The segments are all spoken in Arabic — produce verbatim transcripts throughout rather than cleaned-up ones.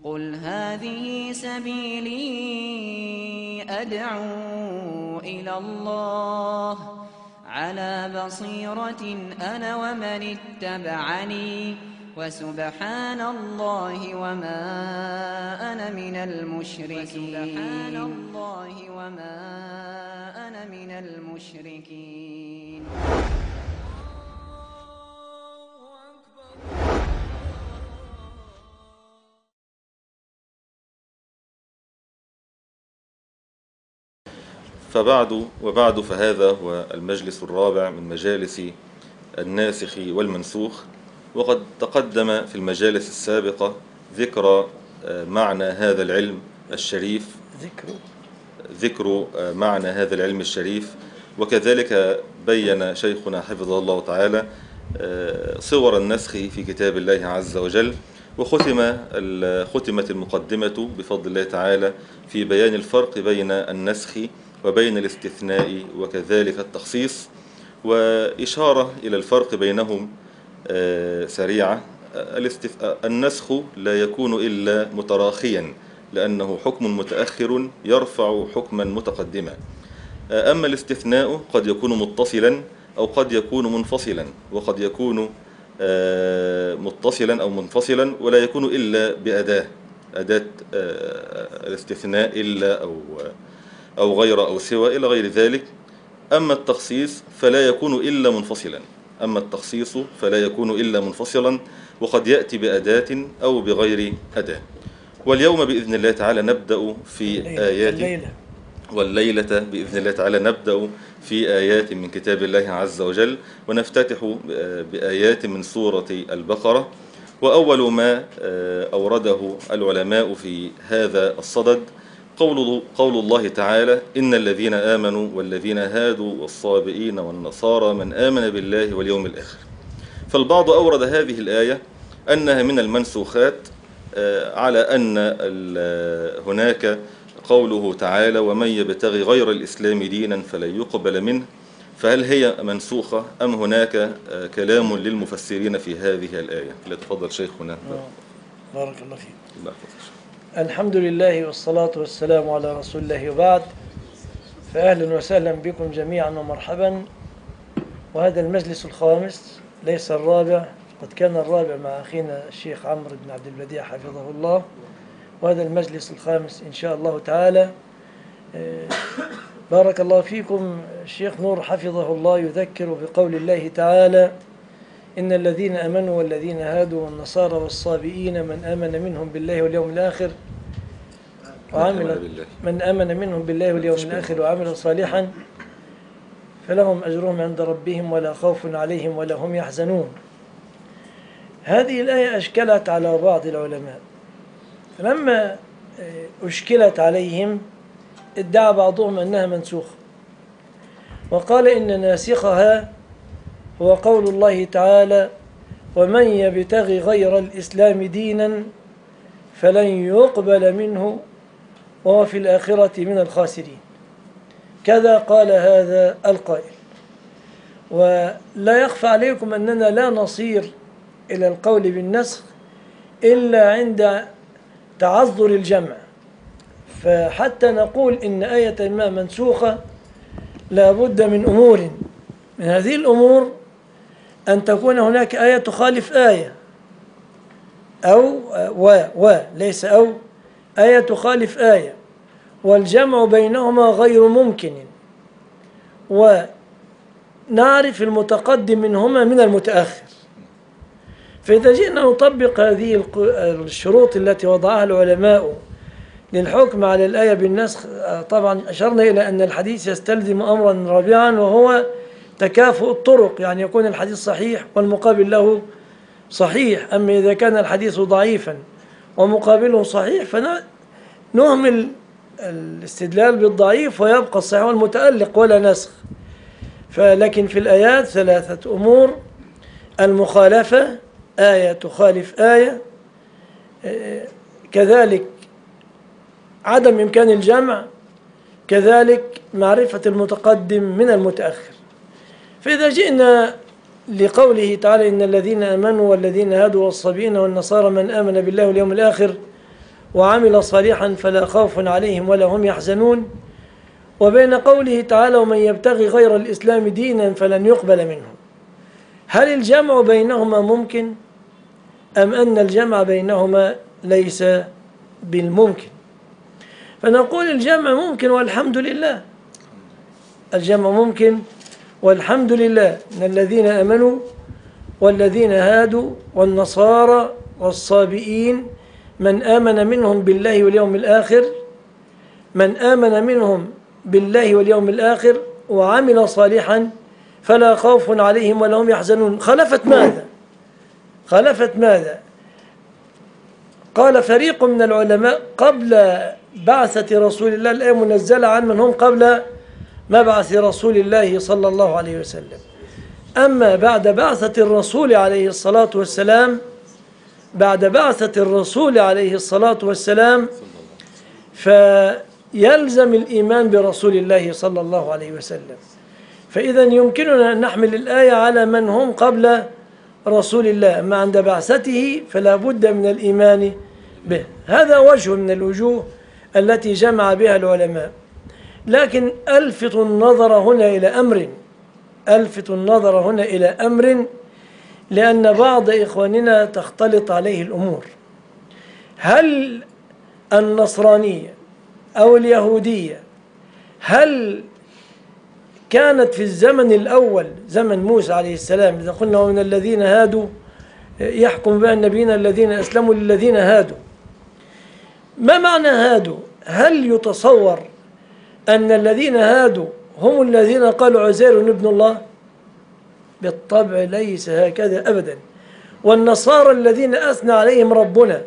قل هذه سبيلي أدعو إلى الله على بصيرة أنا ومن اتبعني وسبحان الله وما أنا من المشركين وسبحان الله وما أنا من المشركين. فبعد وبعد فهذا هو المجلس الرابع من مجالس الناسخ والمنسوخ، وقد تقدم في المجالس السابقة ذكر معنى هذا العلم الشريف ذكر ذكر معنى هذا العلم الشريف وكذلك بين شيخنا حفظه الله تعالى صور النسخ في كتاب الله عز وجل، وختم ختمت المقدمة بفضل الله تعالى في بيان الفرق بين النسخ وبين الاستثناء وكذلك التخصيص، وإشارة إلى الفرق بينهم سريعة. النسخ لا يكون إلا متراخيا لأنه حكم متأخر يرفع حكما متقدما، أما الاستثناء قد يكون متصلا أو قد يكون منفصلا، وقد يكون متصلا أو منفصلا ولا يكون إلا بأداة أداة الاستثناء إلا أو أو غير أو سوى إلى غير ذلك. أما التخصيص فلا يكون إلا منفصلا أما التخصيص فلا يكون إلا منفصلا وقد يأتي بأداة أو بغير أداة. واليوم بإذن الله تعالى نبدأ في آيات الليلة والليلة بإذن الله تعالى نبدأ في آيات من كتاب الله عز وجل، ونفتتح بآيات من سورة البقرة. وأول ما أورده العلماء في هذا الصدد قول, قول الله تعالى: إن الذين آمنوا والذين هادوا والصابئين والنصارى من آمن بالله واليوم الآخر. فالبعض أورد هذه الآية أنها من المنسوخات على أن هناك قوله تعالى: ومن يبتغي غير الإسلام دينا فلن يقبل منه. فهل هي منسوخة أم هناك كلام للمفسرين في هذه الآية؟ فليتفضل شيخنا. بارك الله فيك. الله يحفظك. الحمد لله والصلاة والسلام على رسول الله، وبعد، فأهلا وسهلا بكم جميعا ومرحبا. وهذا المجلس الخامس ليس الرابع، قد كان الرابع مع أخينا الشيخ عمرو بن عبد البديع حفظه الله، وهذا المجلس الخامس إن شاء الله تعالى. بارك الله فيكم. الشيخ نور حفظه الله يذكر بقول الله تعالى: إن الذين آمنوا والذين هادوا والنصارى والصابئين من آمن منهم بالله واليوم الآخر وعمل من آمن منهم بالله واليوم الآخر وعمل صالحا فلهم أجرهم عند ربهم ولا خوف عليهم ولا هم يحزنون. هذه الآية أشكلت على بعض العلماء، فلما أشكلت عليهم ادعى بعضهم أنها منسوخة، وقال إن ناسخها هو قول الله تعالى: ومن يبتغي غير الإسلام دينا فلن يقبل منه وهو في الآخرة من الخاسرين. كذا قال هذا القائل. ولا يخفى عليكم أننا لا نصير إلى القول بالنسخ إلا عند تعذر الجمع، فحتى نقول إن آية ما منسوخة لا بد من أمور. من هذه الأمور أن تكون هناك آية تخالف آية، أو و و ليس أو آية تخالف آية، والجمع بينهما غير ممكن، ونعرف المتقدم منهما من المتأخر. فإذا جئنا نطبق هذه الشروط التي وضعها العلماء للحكم على الآية بالنسخ، طبعا أشرنا إلى أن الحديث يستلزم أمرا رابعا، وهو تكافؤ الطرق، يعني يكون الحديث صحيح والمقابل له صحيح. أما إذا كان الحديث ضعيفا ومقابله صحيح فنهمل الاستدلال بالضعيف ويبقى الصحيح والمتألق ولا نسخ. فلكن في الآيات ثلاثة أمور: المخالفة، آية تخالف آية، كذلك عدم إمكان الجمع، كذلك معرفة المتقدم من المتأخر. فإذا جئنا لقوله تعالى: إن الذين آمنوا والذين هادوا والصابئين والنصارى من آمن بالله واليوم الآخر وعمل صالحا فلا خوف عليهم ولا هم يحزنون، وبين قوله تعالى ومن يبتغي غير الإسلام دينا فلن يقبل منه. هل الجمع بينهما ممكن أم أن الجمع بينهما ليس بالممكن؟ فنقول الجمع ممكن والحمد لله، الجمع ممكن والحمد لله. إن الذين آمنوا والذين هادوا والنصارى والصابئين من آمن منهم بالله واليوم الآخر من آمن منهم بالله واليوم الآخر وعمل صالحا فلا خوف عليهم ولا هم يحزنون. خلفت ماذا؟ خلفت ماذا؟ قال فريق من العلماء قبل بعثة رسول الله، الآية منزلة عن من هم قبل مبعث رسول الله صلى الله عليه وسلم. أما بعد بعثة الرسول عليه الصلاة والسلام بعد بعثة الرسول عليه الصلاة والسلام فيلزم الإيمان برسول الله صلى الله عليه وسلم. فإذا يمكننا أن نحمل الآية على من هم قبل رسول الله، أما عند بعثته فلا بد من الإيمان به. هذا وجه من الوجوه التي جمع بها العلماء. لكن ألفت النظر هنا إلى أمر ألفت النظر هنا إلى أمر لأن بعض إخواننا تختلط عليه الأمور. هل النصرانية أو اليهودية هل كانت في الزمن الأول زمن موسى عليه السلام، إذا قلنا ومن الذين هادوا يحكم بها النبيين الذين أسلموا للذين هادوا، ما معنى هادوا؟ هل يتصور أن الذين هادوا هم الذين قالوا عزير ابن الله؟ بالطبع ليس هكذا أبدا. والنصارى الذين أثنى عليهم ربنا،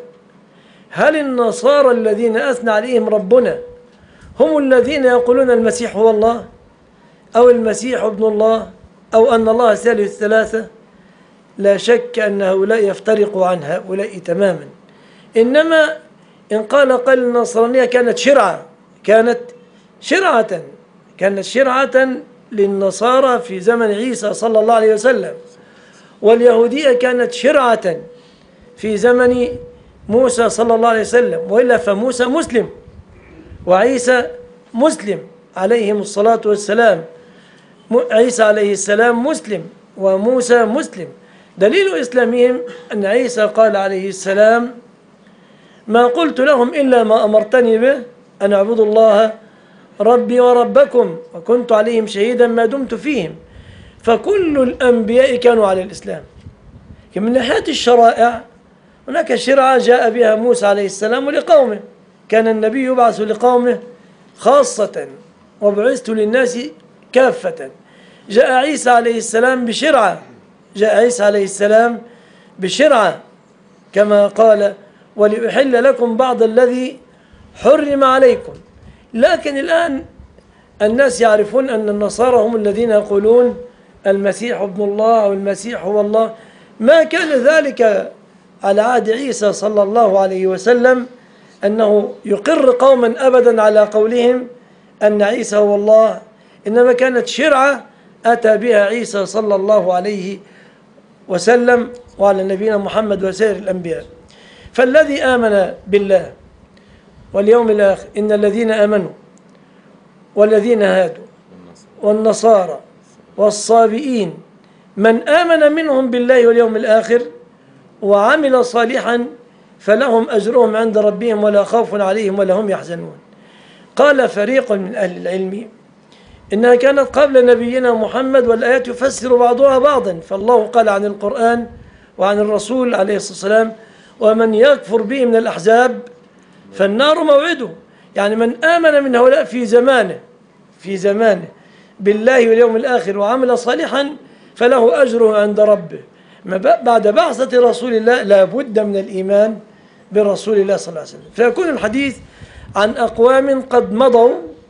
هل النصارى الذين أثنى عليهم ربنا هم الذين يقولون المسيح هو الله أو المسيح ابن الله أو أن الله ثالث ثلاثة؟ لا شك أن هؤلاء يفترقوا عن هؤلاء تماما. إنما إن قال قال النصرانية كانت شرعة كانت شرعة كانت شرعة للنصارى في زمن عيسى صلى الله عليه وسلم، واليهودية كانت شرعة في زمن موسى صلى الله عليه وسلم، وإلا فموسى مسلم وعيسى مسلم عليهم الصلاة والسلام. عيسى عليه السلام مسلم وموسى مسلم. دليل إسلامهم أن عيسى قال عليه السلام ما قلت لهم إلا ما أمرتني به أن اعبدوا الله ربي وربكم وكنت عليهم شهيدا ما دمت فيهم. فكل الأنبياء كانوا على الإسلام. من ناحية الشرائع هناك شرعة جاء بها موسى عليه السلام لقومه، كان النبي يبعث لقومه خاصة وبعثت للناس كافة. جاء عيسى عليه السلام بشرعة جاء عيسى عليه السلام بشرعة كما قال ولأحل لكم بعض الذي حرم عليكم. لكن الآن الناس يعرفون أن النصارى هم الذين يقولون المسيح ابن الله أو المسيح هو الله. ما كان ذلك على عهد عيسى صلى الله عليه وسلم أنه يقر قوما أبدا على قولهم أن عيسى هو الله، إنما كانت شرعة أتى بها عيسى صلى الله عليه وسلم وعلى نبينا محمد وسائر الأنبياء. فالذي آمن بالله واليوم الآخر إن الذين آمنوا والذين هادوا والنصارى والصابئين من آمن منهم بالله واليوم الآخر وعمل صالحا فلهم أجرهم عند ربهم ولا خوف عليهم ولا هم يحزنون. قال فريق من أهل العلم إنها كانت قبل نبينا محمد والآيات يفسر بعضها بعضا. فالله قال عن القرآن وعن الرسول عليه الصلاة والسلام ومن يكفر به من الأحزاب فالنار موعده. يعني من آمن من هؤلاء في زمانه في زمانه بالله واليوم الآخر وعمل صالحا فله أجره عند ربه. بعد بعثة رسول الله لا بد من الإيمان برسول الله صلى الله عليه وسلم. فيكون الحديث عن أقوام قد مضوا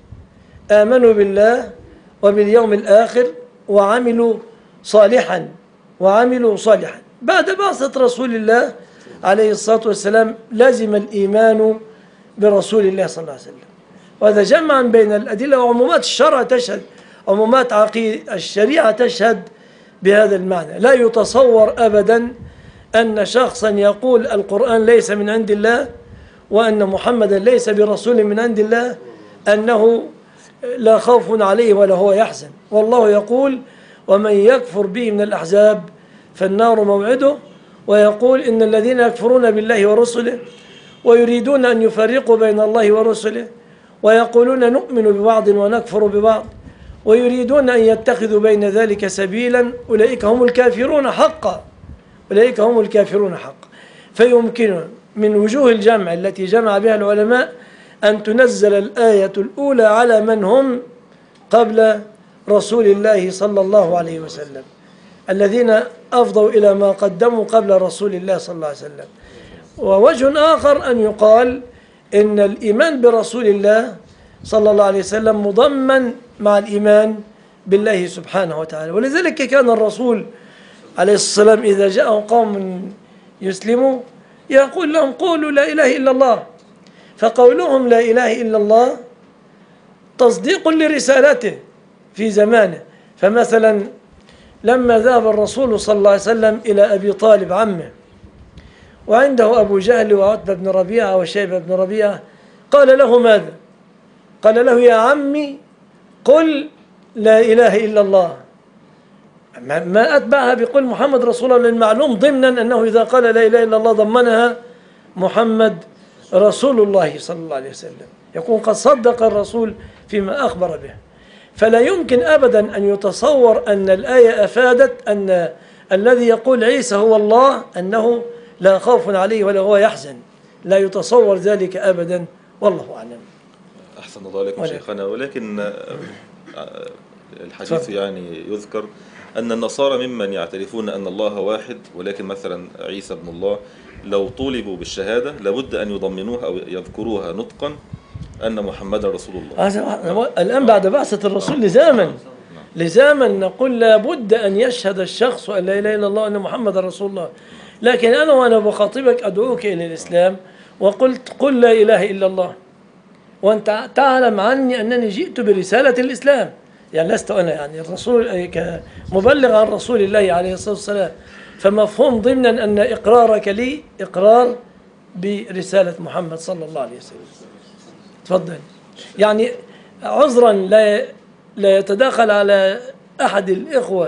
آمنوا بالله وباليوم الآخر وعملوا صالحا وعملوا صالحا. بعد بعثة رسول الله عليه الصلاة والسلام لازم الإيمان برسول الله صلى الله عليه وسلم. وهذا جمعا بين الأدلة وعمومات الشرع تشهد عمومات عقيدة الشريعة تشهد بهذا المعنى. لا يتصور أبدا أن شخصا يقول القرآن ليس من عند الله وأن محمدا ليس برسول من عند الله أنه لا خوف عليه ولا هو يحزن. والله يقول ومن يكفر به من الأحزاب فالنار موعده، ويقول إن الذين يكفرون بالله ورسله ويريدون أن يفرقوا بين الله ورسله ويقولون نؤمن ببعض ونكفر ببعض ويريدون أن يتخذوا بين ذلك سبيلا أولئك هم الكافرون حقا، أولئك هم الكافرون حقا. فيمكن من وجوه الجمع التي جمع بها العلماء أن تنزل الآية الأولى على من هم قبل رسول الله صلى الله عليه وسلم، الذين أفضوا إلى ما قدموا قبل رسول الله صلى الله عليه وسلم. ووجه آخر أن يقال إن الإيمان برسول الله صلى الله عليه وسلم مضمن مع الإيمان بالله سبحانه وتعالى. ولذلك كان الرسول عليه الصلاة والسلام إذا جاءهم قوم يسلموا يقول لهم قولوا لا إله إلا الله، فقولهم لا إله إلا الله تصديق لرسالته في زمانه. فمثلا لما ذهب الرسول صلى الله عليه وسلم إلى أبي طالب عمه وعنده أبو جهل وعتبة بن ربيعة وشيبة بن ربيعة، قال له ماذا؟ قال له يا عمي قل لا إله إلا الله، ما أتبعها بقول محمد رسول الله، للمعلوم ضمنا أنه إذا قال لا إله إلا الله ضمنها محمد رسول الله صلى الله عليه وسلم، يكون قد صدق الرسول فيما أخبر به. فلا يمكن أبدا أن يتصور أن الآية أفادت أن الذي يقول عيسى هو الله أنه لا خوف عليه ولا هو يحزن، لا يتصور ذلك أبدا، والله أعلم. أحسن ذلك شيخنا. ولكن الحديث يعني يذكر أن النصارى ممن يعترفون أن الله واحد، ولكن مثلا عيسى ابن الله لو طولبوا بالشهادة لابد أن يضمنوها أو يذكروها نطقا أن محمد رسول الله. الآن بعد بعثة الرسول لزاما لزاما نقول لابد أن يشهد الشخص أن لا إله إلا الله وأن محمد رسول الله. لكن أنا وأنا بخاطبك أدعوك إلى الإسلام وقلت قل لا إله إلا الله، وأنت تعلم عني أنني جئت برسالة الإسلام، يعني لست أنا يعني الرسول كمبلغ عن رسول الله عليه الصلاة والسلام، فمفهوم ضمنا أن إقرارك لي إقرار برسالة محمد صلى الله عليه وسلم. تفضل. يعني عذرا لا لا يتداخل على أحد الإخوة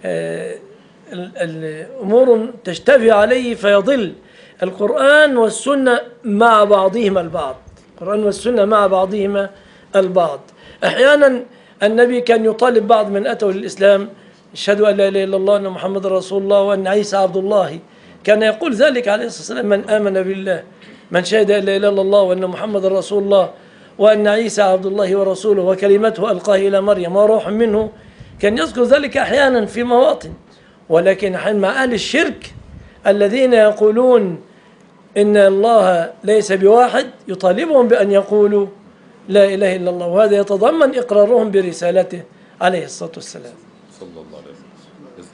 الأمور تشتبه عليه فيضل. القرآن والسنة مع بعضهما البعض، القرآن والسنة مع بعضهما البعض. أحيانا النبي كان يطالب بعض من أتوا للإسلام اشهدوا أن لا إله إلا الله وأن محمد رسول الله وأن عيسى عبد الله، كان يقول ذلك عليه الصلاة والسلام من آمن بالله من شهد أن لا إله إلا الله وأن محمد رسول الله وأن عيسى عبد الله ورسوله وكلمته ألقاه إلى مريم وروح منه، كان يذكر ذلك أحيانا في مواطن. ولكن مع أهل الشرك الذين يقولون إن الله ليس بواحد يطالبهم بأن يقولوا لا إله إلا الله، وهذا يتضمن إقرارهم برسالته عليه الصلاة والسلام صلى الله عليه وسلم.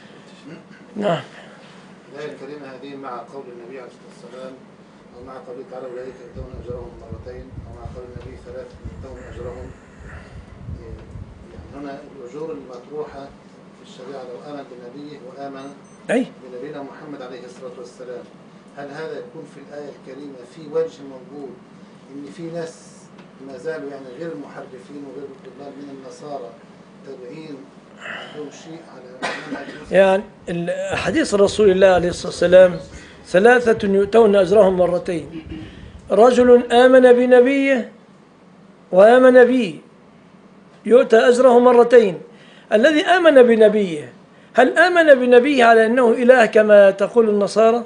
نعم. الآية الكريمة هذه مع قول النبي عليه الصلاة والسلام أو مع قوله تعالى أولئك يؤتون أجرهم مرتين، أو مع قول النبي ثلاث يؤتون أجرهم. يعني هنا الأجور المطروحة في الشريعة لو آمن بنبيه وآمن أي بنبينا محمد عليه الصلاة والسلام، هل هذا يكون في الآية الكريمة في وجه موجود إن في ناس ما زالوا يعني غير محرفين وغير الضلال من النصارى تابعين لهم شيء على يعني حديث رسول الله عليه الصلاة والسلام ثلاثة يؤتون أجرهم مرتين، رجل آمن بنبيه وآمن بي يؤتى أجره مرتين. الذي آمن بنبيه هل آمن بنبيه على أنه إله كما تقول النصارى،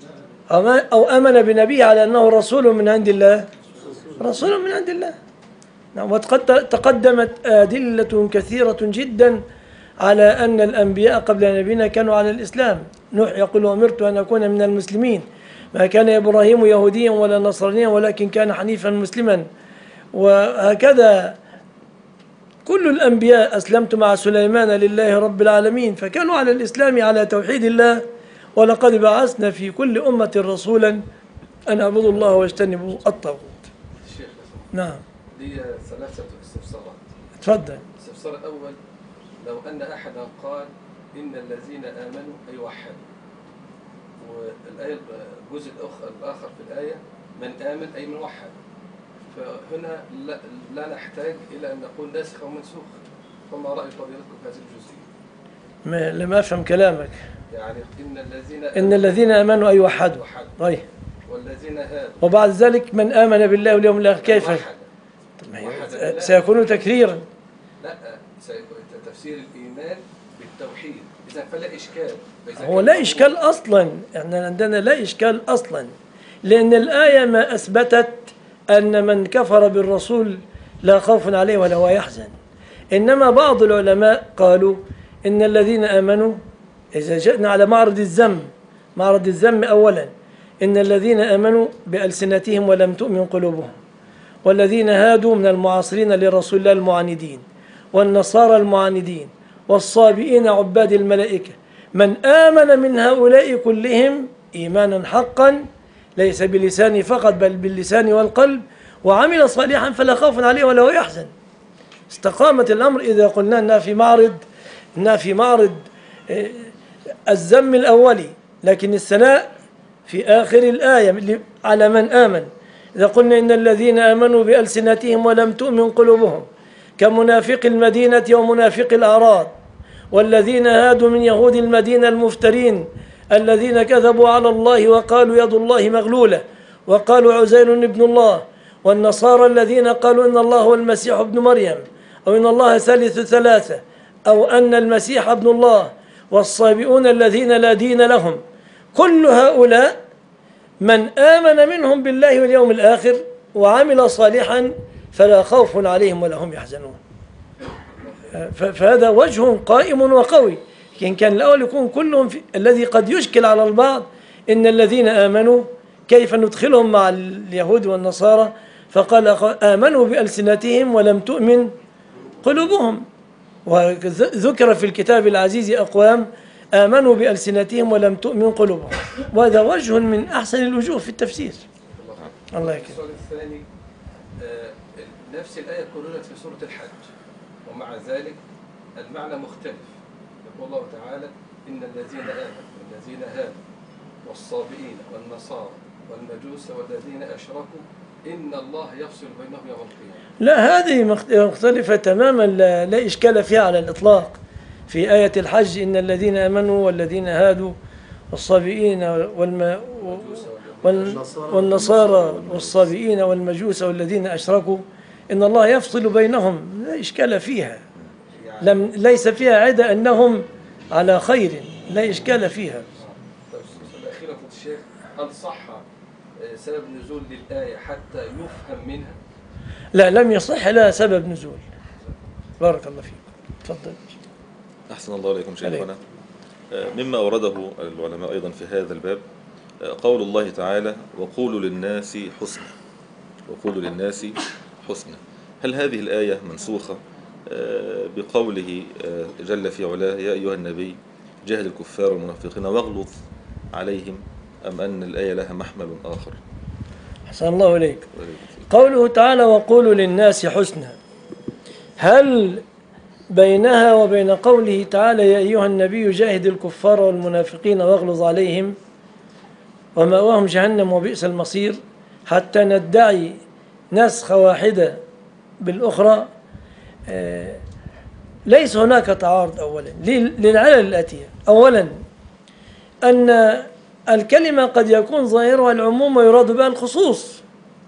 أو آمن بنبيه على أنه رسول من عند الله؟ رسول من عند الله. نعم. وقد تقدمت أدلة كثيرة جدا على أن الأنبياء قبل نبينا كانوا على الإسلام. نوح يقول أمرت أن أكون من المسلمين، ما كان إبراهيم يهوديا ولا نصرانيا ولكن كان حنيفا مسلما. وهكذا كل الأنبياء أسلمت مع سليمان لله رب العالمين، فكانوا على الإسلام على توحيد الله. ولقد بعثنا في كل أمة رسولا أن اعبدوا الله واجتنبوا الطاغوت. نعم. لي ثلاثة استفسارات. تفضل. الاستفسار الأول، لو أن أحدا قال إن الذين آمنوا أي وحدوا، والآية الجزء الآخر في الآية من آمن أي من وحد، فهنا لا, لا نحتاج إلى أن نقول ناسخ أو منسوخ. فما رأي فضيلتكم في هذه الجزئية؟ ما لم أفهم كلامك. يعني إن الذين إن الذين آمنوا أي وحدوا. طيب. والذين هادوا. وبعد ذلك من آمن بالله واليوم الآخر كيف؟ سيكون تكريرا. لا، سيكون تفسير الإيمان بالتوحيد، إذا فلا إشكال. هو لا إشكال أصلا، إحنا عندنا لا إشكال أصلا، لأن الآية ما أثبتت أن من كفر بالرسول لا خوف عليه ولا هو يحزن. إنما بعض العلماء قالوا إن الذين آمنوا، إذا جئنا على معرض الذم، معرض الذم أولا، إن الذين آمنوا بألسنتهم ولم تؤمن قلوبهم، والذين هادوا من المعاصرين لرسول الله المعاندين، والنصارى المعاندين، والصابئين عباد الملائكة، من آمن من هؤلاء كلهم إيمانا حقا ليس بلسانه فقط بل باللسان والقلب، وعمل صالحا فلا خوف عليه ولا هو يحزن. استقامت الأمر إذا قلنا أنها في معرض أنها في معرض الذم الأولي، لكن الثناء في آخر الآية على من آمن. إذا قلنا إن الذين آمنوا بألسنتهم ولم تؤمن قلوبهم كمنافق المدينة ومنافق الأعراب، والذين هادوا من يهود المدينة المفترين الذين كذبوا على الله وقالوا يد الله مغلولة وقالوا عزير ابن الله، والنصارى الذين قالوا إن الله هو المسيح ابن مريم، أو إن الله ثالث ثلاثة، أو أن المسيح ابن الله، والصابئون الذين لا دين لهم. كل هؤلاء من آمن منهم بالله واليوم الآخر وعمل صالحا فلا خوف عليهم ولا هم يحزنون. فهذا وجه قائم وقوي. إن كان الأول يكون كلهم في الذي قد يشكل على البعض إن الذين آمنوا كيف ندخلهم مع اليهود والنصارى، فقال آمنوا بألسنتهم ولم تؤمن قلوبهم. وذكر في الكتاب العزيز أقوام آمنوا بألسنتهم ولم تؤمن قلوبهم، وهذا وجه من أحسن الوجوه في التفسير. الله يكرمك. السؤال الثاني، نفس الآية كررت في سورة الحج، ومع ذلك المعنى مختلف. يقول الله تعالى إن الذين آمنوا والذين هادوا والصابئين والنصارى والمجوس والذين أشركوا إن الله يفصل بينهم يوم القيامة. لا، هذه مختلفة تماما، لا, لا إشكال فيها على الإطلاق. في آية الحج إن الذين آمنوا والذين هادوا والصابئين والم... والنصارى والصابئين والمجوس والذين أشركوا إن الله يفصل بينهم، لا إشكال فيها، لم ليس فيها عدة أنهم على خير، لا إشكال فيها. الأخيرة الشيخ، هل صح سبب نزول للآية حتى يفهم منها؟ لا، لم يصح لها سبب نزول. بارك الله فيك. تفضل. أحسن الله عليكم شيخنا. مما أورده العلماء أيضا في هذا الباب قول الله تعالى وقولوا للناس حسنا، وقولوا للناس حسنا. هل هذه الآية منسوخة بقوله جل في علاه يا أيها النبي جاهد الكفار والمنافقين واغلظ عليهم، أم أن الآية لها محمل آخر؟ أحسن الله إليك. قوله تعالى وقولوا للناس حسنا، هل بينها وبين قوله تعالى يا أيها النبي جاهد الكفار والمنافقين واغلظ عليهم ومأواهم جهنم وبئس المصير حتى ندعي نسخ واحدة بالأخرى؟ آه ليس هناك تعارض. أولا للعلل الآتية، أولا أن الكلمة قد يكون ظاهرها العموم ويراد بها الخصوص.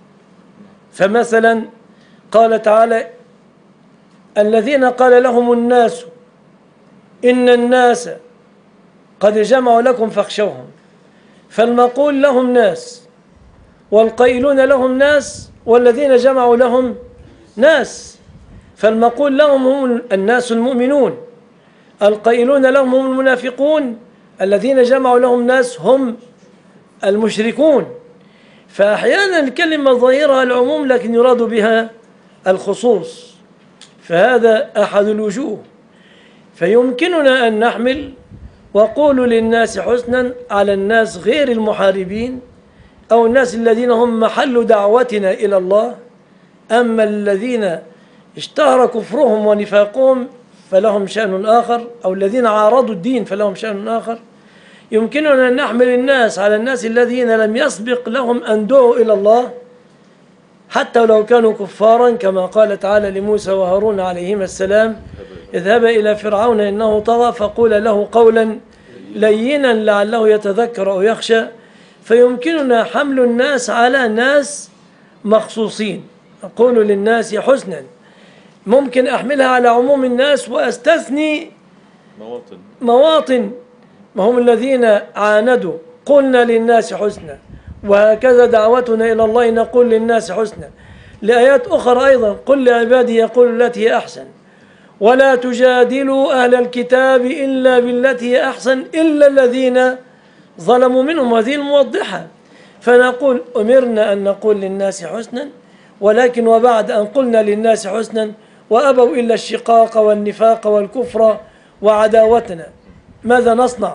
فمثلا قال تعالى الذين قال لهم الناس إن الناس قد جمعوا لكم فاخشوهم، فالمقول لهم ناس، والقائلون لهم ناس، والذين جمعوا لهم ناس. فالمقول لهم هم الناس المؤمنون، القائلون لهم هم المنافقون، الذين جمعوا لهم ناس هم المشركون. فأحيانا الكلمة ظاهرها العموم لكن يراد بها الخصوص، فهذا أحد الوجوه. فيمكننا أن نحمل وقولوا للناس حسنا على الناس غير المحاربين أو الناس الذين هم محل دعوتنا إلى الله. أما الذين اشتهر كفرهم ونفاقهم فلهم شأن آخر، أو الذين عارضوا الدين فلهم شأن آخر. يمكننا أن نحمل الناس على الناس الذين لم يسبق لهم أن دعوا إلى الله حتى لو كانوا كفارا، كما قال تعالى لموسى وهارون عليهما السلام: اذهبا إلى فرعون إنه طغى فقولا له قولا لينا لعله يتذكر أو يخشى. فيمكننا حمل الناس على ناس مخصوصين، أقول للناس حسنا. ممكن أحملها على عموم الناس وأستثني مواطن مواطن ما هم الذين عاندوا. قلنا للناس حسنا، وهكذا دعوتنا إلى الله نقول للناس حسنا. لآيات أخرى أيضا: قل لعبادي يقول التي هي أحسن ولا تجادلوا أهل الكتاب إلا بالتي هي أحسن إلا الذين ظلموا منهم. هذه الموضحة. فنقول أمرنا أن نقول للناس حسنا، ولكن وبعد أن قلنا للناس حسنا وأبوا إلا الشقاق والنفاق والكفر وعداوتنا، ماذا نصنع؟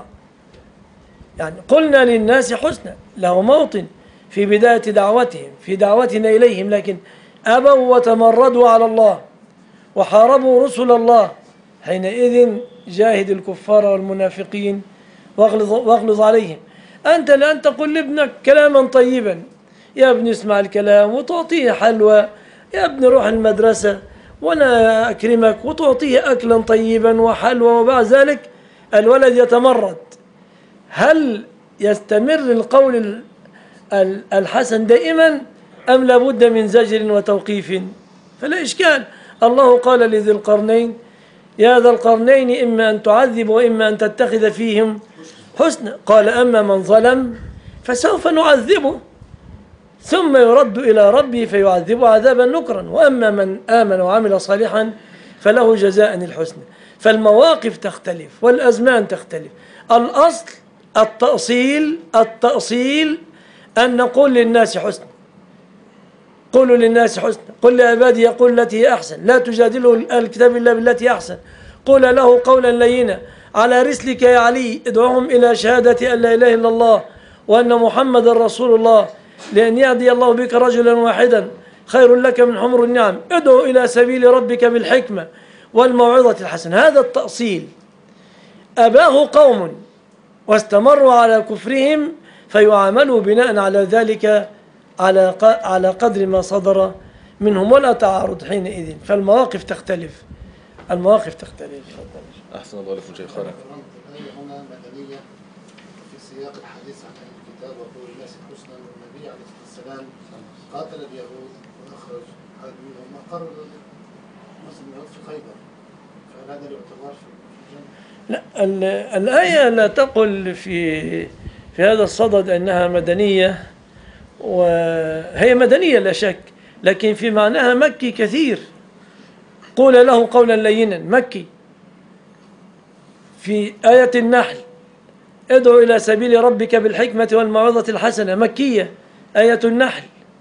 يعني قلنا للناس حسنا، له موطن في بداية دعوتهم، في دعوتنا إليهم، لكن أبوا وتمردوا على الله وحاربوا رسل الله. حينئذ جاهد الكفار والمنافقين واغلظ, واغلظ عليهم. أنت الآن تقول لابنك كلاما طيبا: يا ابني اسمع الكلام، وتعطيه حلوى، يا ابني روح المدرسة وأنا أكرمك، وتعطيه أكلا طيبا وحلوى، وبعد ذلك الولد يتمرد. هل يستمر القول الحسن دائما أم لابد من زجر وتوقيف؟ فلا إشكال. الله قال لذي القرنين: يا ذا القرنين إما أن تعذب وإما أن تتخذ فيهم حسنا. قال: أما من ظلم فسوف نعذبه ثم يرد إلى ربه فيعذبه عذابا نكرا، وأما من آمن وعمل صالحا فله جزاء الحسنى. فالمواقف تختلف والأزمان تختلف. الأصل التأصيل التأصيل أن نقول للناس حسنا. قولوا للناس حسنا. قل لعبادي يقول التي هي أحسن لا تجادلوا الكتاب إلا بالتي أحسن. قل له قولا لينا على رسلك يا علي. ادعوهم إلى شهادة أن لا إله إلا الله وأن محمد رسول الله لأن يهدي الله بك رجلا واحدا خير لك من حمر النعم. ادعو إلى سبيل ربك بالحكمة والموعظة الحسنة. هذا التأصيل. أباه قوم واستمروا على كفرهم فيعاملوا بناء على ذلك على على قدر ما صدر منهم، ولا تعارض حينئذ. فالمواقف تختلف. المواقف تختلف. أحسن الله لكم شيخنا. الآية هنا مدنية في سياق الحديث عن أهل الكتاب وقول الناس حسنا، والنبي عليه الصلاة والسلام قاتل اليهود وأخرج حد منهم وقرر مسلم اليهود في خيبر، فهل هذا الاعتبار في الجنة؟ لا، الآية لا تقل في في هذا الصدد أنها مدنية، وهي مدنية لا شك، لكن في معناها مكي كثير. قول له قولا لينا مكي. في آية النحل ادعو إلى سبيل ربك بالحكمة والموعظة الحسنة مكية، آية النحل.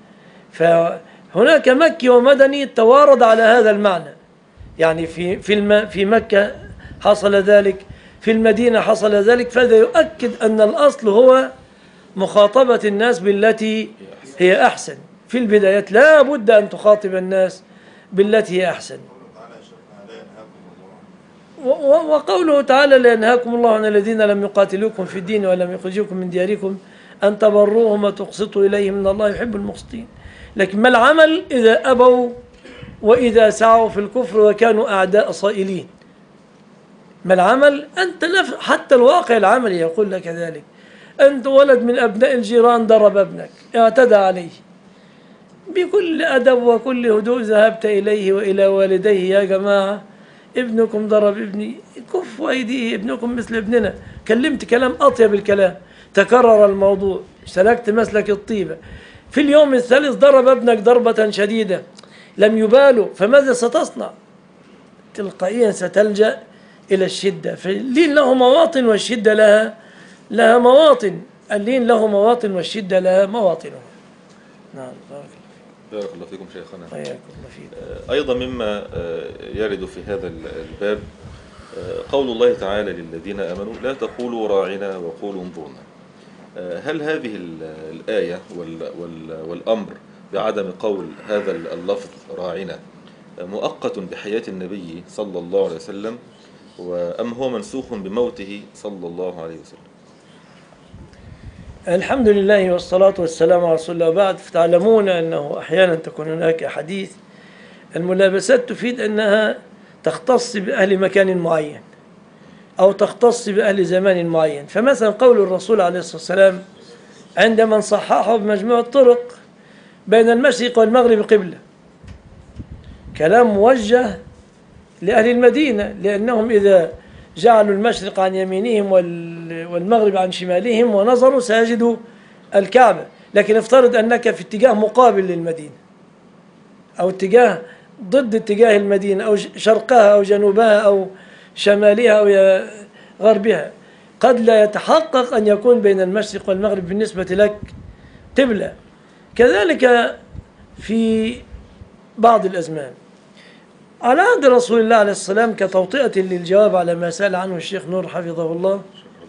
فهناك مكي ومدني توارد على هذا المعنى. يعني في في الم في مكة حصل ذلك، في المدينة حصل ذلك، فهذا يؤكد أن الأصل هو مخاطبة الناس بالتي هي أحسن. في البدايات لا بد أن تخاطب الناس بالتي هي أحسن. وقوله تعالى: لا ينهاكم الله عن الذين لم يقاتلوكم في الدين ولم يخرجوكم من دياركم أن تبروهم وتقسطوا إليهم إن الله يحب المقسطين. لكن ما العمل إذا أبوا وإذا سعوا في الكفر وكانوا أعداء صائلين؟ ما العمل؟ أنت نف... حتى الواقع العملي يقول لك ذلك. أنت ولد من أبناء الجيران ضرب ابنك، اعتدى عليه، بكل أدب وكل هدوء ذهبت إليه وإلى والديه: يا جماعة ابنكم ضرب ابني، كفوا أيديه، ابنكم مثل ابننا. كلمت كلام أطيب الكلام، تكرر الموضوع، سلكت مسلك الطيبة. في اليوم الثالث ضرب ابنك ضربة شديدة، لم يبالوا، فماذا ستصنع؟ تلقائيا ستلجأ إلى الشدة. فاللين له مواطن والشدة لها لها مواطن. اللين له مواطن والشدة لها مواطنها. نعم. بارك الله فيكم شيخنا. حياكم الله فيكم. أيضا مما يرد في هذا الباب قول الله تعالى للذين آمنوا: لا تقولوا راعنا وقولوا انظرنا. هل هذه الآية والأمر بعدم قول هذا اللفظ راعنا مؤقت بحياة النبي صلى الله عليه وسلم، أم هو منسوخ بموته صلى الله عليه وسلم؟ الحمد لله والصلاة والسلام على رسول الله. بعد فتعلمون أنه أحيانا تكون هناك أحاديث الملابسات تفيد أنها تختص بأهل مكان معين أو تختص بأهل زمان معين. فمثلا قول الرسول عليه الصلاة والسلام عندما صححه بمجموع الطرق بين المشرق والمغرب قبلة، كلام موجه لأهل المدينة، لأنهم إذا جعلوا المشرق عن يمينهم والمغرب عن شمالهم ونظروا سيجدوا الكعبة. لكن افترض أنك في اتجاه مقابل للمدينة أو اتجاه ضد اتجاه المدينة أو شرقها أو جنوبها أو شمالها أو غربها، قد لا يتحقق أن يكون بين المشرق والمغرب بالنسبة لك قبلة. كذلك في بعض الأزمان على عهد رسول الله عليه السلام، كتوطئة للجواب على ما سأل عنه الشيخ نور حفظه الله،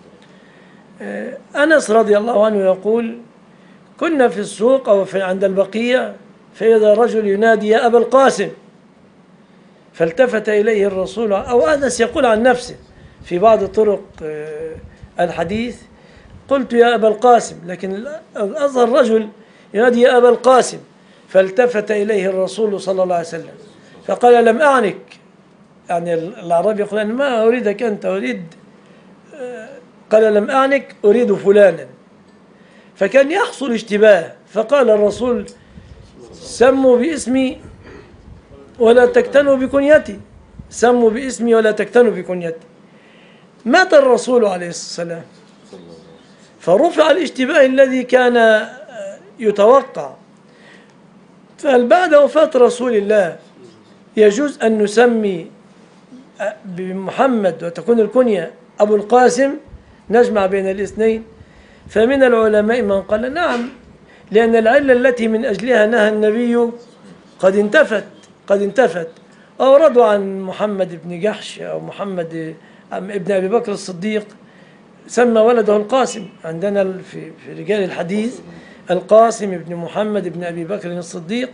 أنس رضي الله عنه يقول: كنا في السوق أو في عند البقية فإذا رجل ينادي يا أبا القاسم، فالتفت إليه الرسول، أو أنس يقول عن نفسه في بعض طرق الحديث: قلت يا أبا القاسم، لكن أظهر رجل ينادي يا أبا القاسم، فالتفت إليه الرسول صلى الله عليه وسلم فقال: لم أعنك. يعني الأعرابي يقول: أنا ما أريدك أنت، أريد، قال: لم أعنك، أريد فلانا. فكان يحصل اشتباه، فقال الرسول: سموا باسمي ولا تكتنوا بكنيتي، سموا باسمي ولا تكتنوا بكنيتي. مات الرسول عليه الصلاة والسلام، فرفع الاشتباه الذي كان يتوقع. فهل بعد وفاة رسول الله يجوز أن نسمي بمحمد وتكون الكنية أبو القاسم، نجمع بين الاثنين؟ فمن العلماء من قال نعم، لأن العلة التي من أجلها نهى النبي قد انتفت قد انتفت أوردوا عن محمد بن جحش أو محمد ابن أبي بكر الصديق سمى ولده القاسم. عندنا في في رجال الحديث القاسم بن محمد بن أبي بكر الصديق.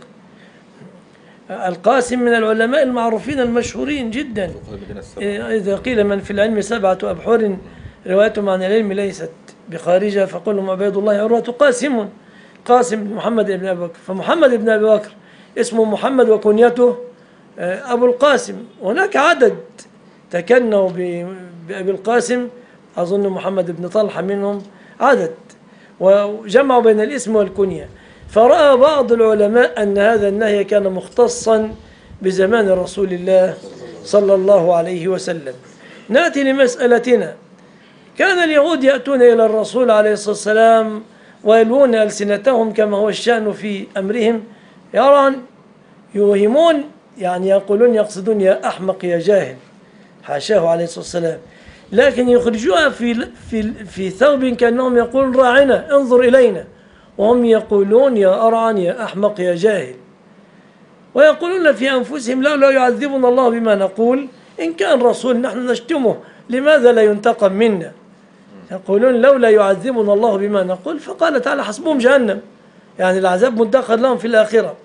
القاسم من العلماء المعروفين المشهورين جدا. إذا قيل من في العلم سبعة أبحر روايتهم عن العلم ليست بخارجة فقل لهم عبيد الله عروة قاسم، قاسم بن محمد بن أبي بكر. فمحمد بن أبي بكر اسمه محمد وكنيته أبو القاسم. هناك عدد تكنوا بأبي القاسم، أظن محمد بن طلحة منهم عدد، وجمعوا بين الاسم والكنية. فرأى بعض العلماء أن هذا النهي كان مختصا بزمان رسول الله صلى الله عليه وسلم. نأتي لمسألتنا. كان اليهود يأتون إلى الرسول عليه الصلاة والسلام ويلوون ألسنتهم كما هو الشأن في أمرهم، يرون يوهمون، يعني يقولون يقصدون يا أحمق يا جاهل، حاشاه عليه الصلاة والسلام، لكن يخرجوها في في في ثوب كأنهم يقولون راعنا انظر إلينا، وهم يقولون يا أرعن يا أحمق يا جاهل. ويقولون في أنفسهم لولا يعذبنا الله بما نقول، إن كان رسول نحن نشتمه لماذا لا ينتقم منا؟ يقولون لولا يعذبنا الله بما نقول، فقال تعالى حسبهم جهنم، يعني العذاب مدخر لهم في الآخرة.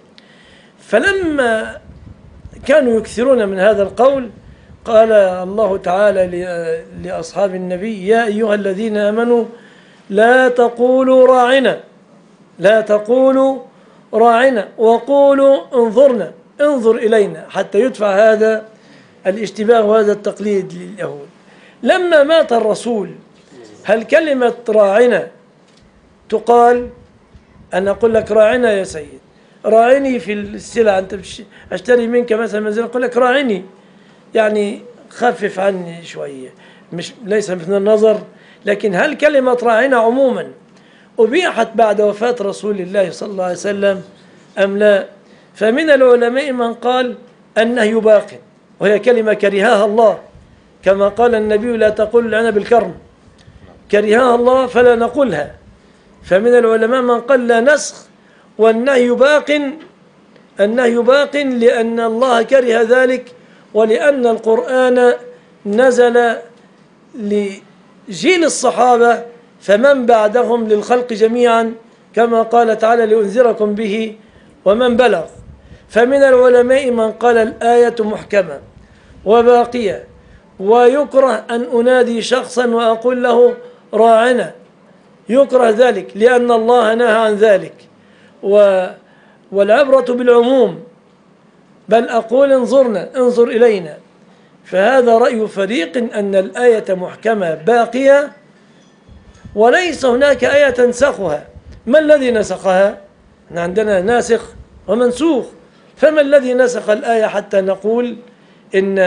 فلما كانوا يكثرون من هذا القول قال الله تعالى لأصحاب النبي: يا أيها الذين آمنوا لا تقولوا راعنا لا تقولوا راعنا وقولوا انظرنا انظر إلينا، حتى يدفع هذا الاشتباه وهذا التقليد لليهود. لما مات الرسول هل كلمة راعنا تقال؟ أنا أقول لك راعنا يا سيد، راعني في السلع، أنت أشتري منك مثلا منزل، أقول لك راعني، يعني خفف عني شوية، مش ليس من النظر. لكن هل كلمة راعنا عموما أبيحت بعد وفاة رسول الله صلى الله عليه وسلم أم لا؟ فمن العلماء من قال النهي باق، وهي كلمة كرهها الله، كما قال النبي: لا تقل لنا بالكرم، كرهها الله فلا نقولها. فمن العلماء من قال لا نسخ والنهي باق، النهي باق لأن الله كره ذلك، ولأن القرآن نزل لجيل الصحابة فمن بعدهم للخلق جميعا، كما قال تعالى: لأنذركم به ومن بلغ. فمن العلماء من قال الآية محكمة وباقية، ويكره أن أنادي شخصا وأقول له راعنا، يكره ذلك لأن الله نهى عن ذلك. و والعبرة بالعموم، بل أقول انظرنا انظر إلينا. فهذا رأي فريق أن الآية محكمة باقية وليس هناك آية تنسخها. ما الذي نسخها؟ عندنا ناسخ ومنسوخ، فما الذي نسخ الآية حتى نقول إن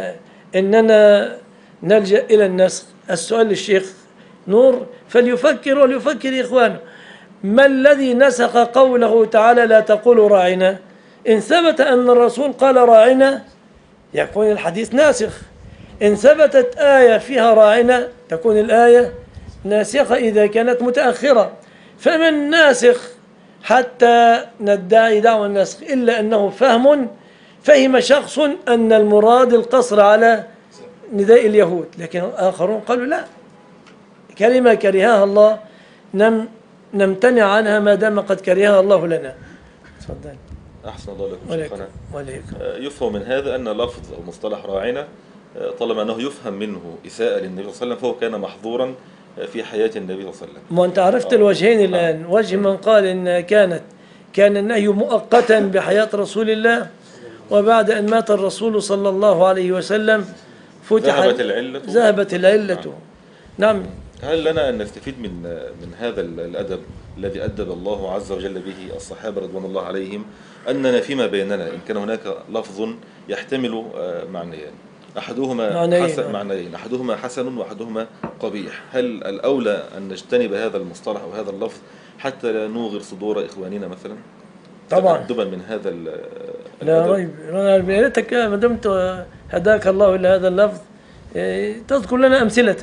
إننا نلجأ إلى النسخ؟ السؤال للشيخ نور فليفكر وليفكر إخوانه. ما الذي نسخ قوله تعالى لا تقولوا راعنا؟ إن ثبت أن الرسول قال راعنا يكون الحديث ناسخ. إن ثبتت آية فيها راعنا تكون الآية ناسخة إذا كانت متأخرة. فمن ناسخ حتى ندعي دعوى النسخ إلا أنه فهم فهم شخص أن المراد القصر على نداء اليهود، لكن آخرون قالوا لا، كلمة كرهها الله نم نمتنع عنها ما دام قد كرهها الله لنا. تفضل. أحسن الله لكم وليكم. شيخنا. وليكم. يفهم من هذا أن لفظ أو مصطلح راعنا طالما أنه يفهم منه إساءة للنبي صلى الله عليه وسلم فهو كان محظورا في حياة النبي صلى الله عليه وسلم. ما أنت عرفت الوجهين الآن. وجه من قال إن كانت كان النهي مؤقتا بحياة رسول الله، وبعد أن مات الرسول صلى الله عليه وسلم فتح ذهبت العلة ذهبت العلة. نعم. هل لنا أن نستفيد من من هذا الأدب الذي أدب الله عز وجل به الصحابة رضوان الله عليهم أننا فيما بيننا إن كان هناك لفظ يحتمل معنيين أحدهما معنيين. حسن معنيين أحدهما حسن وأحدهما قبيح، هل الأولى أن نجتنب هذا المصطلح أو هذا اللفظ حتى لا نوغر صدور إخواننا مثلا؟ طبعا. تأدبا من هذا ال لا ريب. يا ريتك ما دمت هداك الله إلى هذا اللفظ تذكر لنا أمثلة.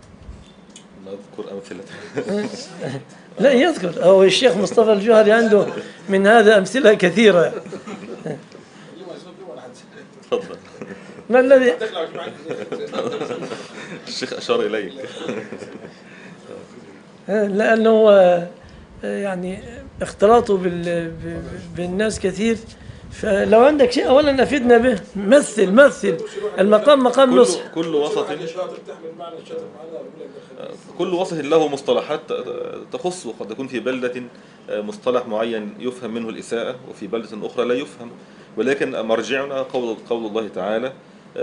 نذكر أمثلة. لا يذكر، أو الشيخ مصطفى الجوهري عنده من هذا أمثلة كثيرة. تفضل. ما الذي الشيخ أشار إليك. لأنه يعني اختلاطه بالناس كثير، فلو عندك شيء أولا أفيدنا به. مثل مثل المقام مقام نصح. كل, كل وسط كل وسط له مصطلحات تخصه، قد يكون في بلدة مصطلح معين يفهم منه الإساءة وفي بلدة أخرى لا يفهم، ولكن مرجعنا قول قول الله تعالى.